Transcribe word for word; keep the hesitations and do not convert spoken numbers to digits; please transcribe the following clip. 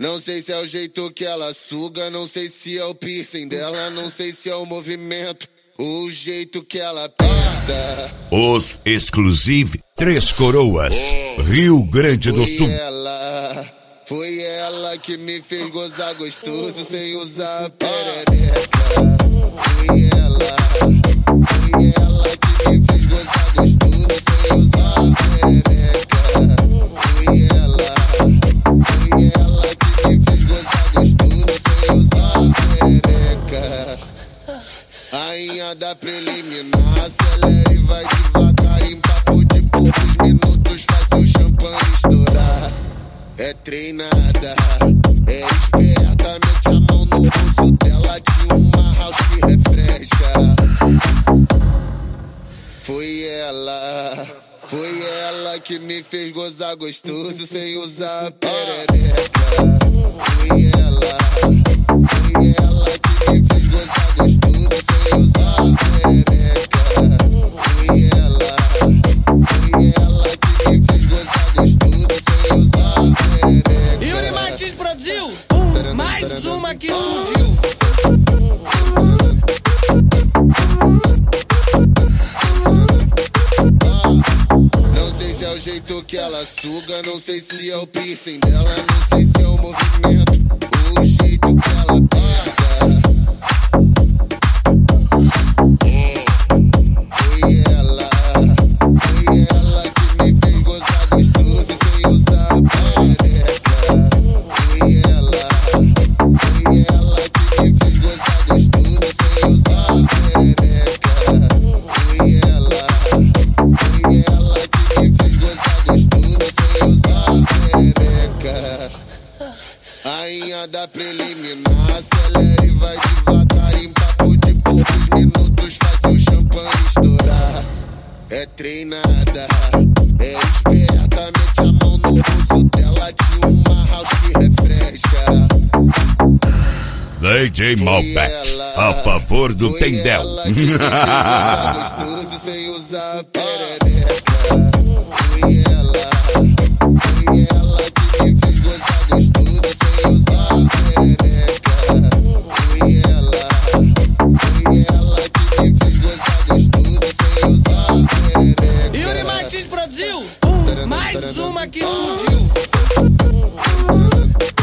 Não sei se é o jeito que ela suga, não sei se é o piercing dela, não sei se é o movimento, o jeito que ela aperta. Os Exclusive Três Coroas, oh, Rio Grande do Sul. Foi ela, foi ela que me fez gozar gostoso sem usar perereca. Foi ela, foi ela que me fez gozar gostoso sem usar perereca. Foi ela, foi ela que me fez gozar gostoso sem usar perereca. Rainha da preliminar, acelera e vai devagar. Em papo de poucos minutos faz seu champanhe estourar. É treinada, é esperta, mete a mão no bolso dela, tinha uma house que refresca. Foi ela, foi ela que me fez gozar gostoso sem usar perereca. Foi ela, foi ela que me fez gozar gostoso sem usar perereca. Foi ela, foi ela que me fez gozar gostoso sem usar perereca. Yuri Martins produziu um, mais uma que explodiu. Não sei se é o jeito que ela suga, não sei se é o piercing dela, não sei se é o movimento, o jeito que ela aperta. Foi ela, foi ela que me fez gozar gostoso sem usar perereca. Foi ela, foi ela que me fez gozar gostoso sem usar perereca. Foi ela, foi ela que me fez gozar gostoso sem usar perereca. Rainha da preliminar, acelera e vai devagar. Em papo de poucos minutos faz seu champanhe estourar. É treinada, é esperta, mete a mão no bolso dela, tinha uma house que refresca. D J Malbec, a favor do foi Tendel. Ela que me fez gozar gostoso sem usar perereca. Foi ela, foi ela que me fez gozar gostoso sem usar perereca. Foi ela, foi ela que me fez gozar gostoso sem usar perereca. Yuri Martins produziu um, mais uma que explodiu.